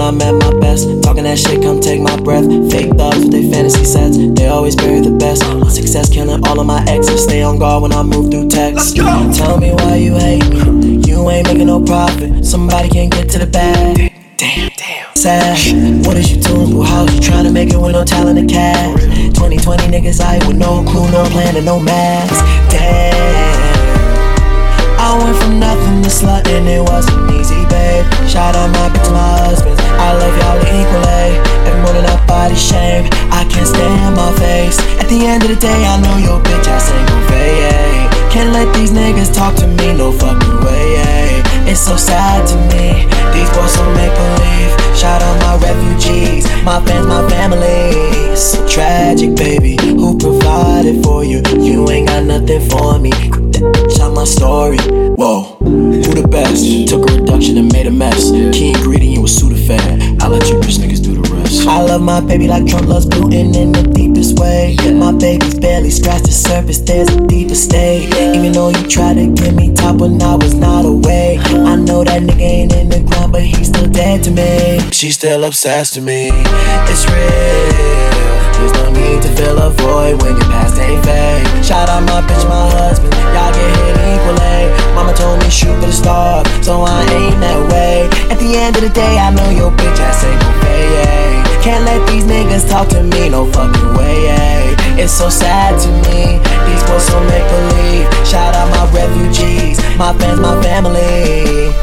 I'm at my best. Talking that shit, come take my breath. Fake thugs with their fantasy sets. They always bury the best. My success killing all of my exes. Stay on guard when I move through text. Tell me why you hate me. You ain't making no profit. Somebody can't get to the bag. Damn. Sad. What is you doing, boo? How you trying to make it with no talent or cash? 2020 niggas out with no clue, no plan and no mask. Damn. I went from nothing to slut and it wasn't easy, babe. Shout out my bitch, my husbands. I love y'all equally. Every morning I body shame. I can't stand my face. At the end of the day, I know your bitch ass ain't gon' fade. Can't let these niggas talk to me, no fucking way. It's so sad to me. These boys so make believe. Shout out my refugees, my fans, my family. It's so tragic, baby. Who provided for you? You ain't got nothing for me. Shot my story. Whoa, who the best? Took a reduction and made a mess. Key ingredient was Sudafed. I let you bitch niggas do the rest. I love my baby like Trump loves Putin in the deepest way. My baby's barely scratched the surface, there's a deeper state. Even though you tried to get me top when I was not awake. I know that nigga ain't in the ground, but he's still dead to me. She's still obsessed with me. It's real. There's no need to fill a void when your past ain't fake. Shout out my bitch, my husband. Y'all get hit equally. Mama told me shoot for the stars, so I aim that way. At the end of the day, I know your bitch ass ain't gon' fade. Can't let these niggas talk to me, no fucking way. It's so sad to me. These boys so make believe. Shout out my refugees, my fans, my family.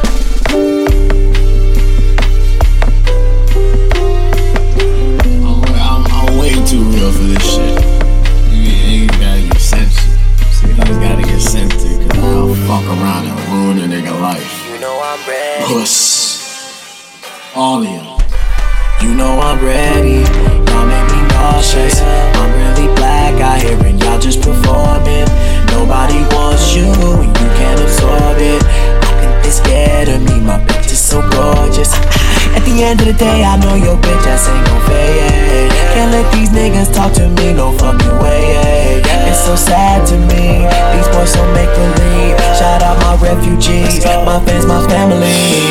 Too real for this shit. You gotta get sensitive. See, niggas gotta get sensitive, cause I'll fuck around and ruin a nigga life. You know I'm ready. Puss. All of y'all. You know I'm ready. Y'all make me nauseous. I'm really black out here and y'all just performing. Nobody wants you and you can't absorb it. I think they're scared of me. My bitch is so gorgeous. At the end of the day, I know your bitch ass ain't gon' fade. Can't let these niggas talk to me, no fucking way. It's so sad to me. These boys so make believe. Shout out my refugees, my fans, my family.